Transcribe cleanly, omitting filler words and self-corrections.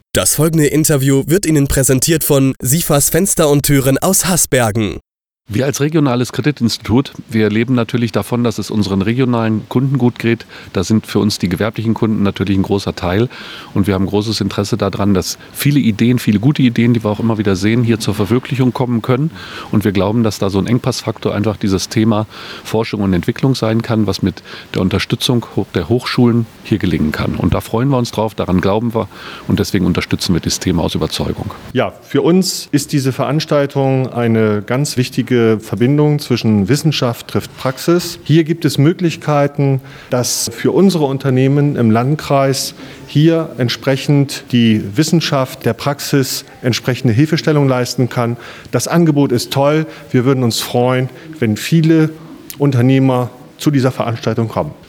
Das folgende Interview wird Ihnen präsentiert von SIFAS Fenster und Türen aus Hasbergen. Wir als regionales Kreditinstitut, wir leben natürlich davon, dass es unseren regionalen Kunden gut geht. Da sind für uns die gewerblichen Kunden natürlich ein großer Teil. Und wir haben großes Interesse daran, dass viele Ideen, viele gute Ideen, die wir auch immer wieder sehen, hier zur Verwirklichung kommen können. Und wir glauben, dass da so ein Engpassfaktor einfach dieses Thema Forschung und Entwicklung sein kann, was mit der Unterstützung der Hochschulen hier gelingen kann. Und da freuen wir uns drauf, daran glauben wir. Und deswegen unterstützen wir dieses Thema aus Überzeugung. Ja, für uns ist diese Veranstaltung eine ganz wichtige Verbindung zwischen Wissenschaft trifft Praxis. Hier gibt es Möglichkeiten, dass für unsere Unternehmen im Landkreis hier entsprechend die Wissenschaft der Praxis entsprechende Hilfestellung leisten kann. Das Angebot ist toll. Wir würden uns freuen, wenn viele Unternehmer zu dieser Veranstaltung kommen.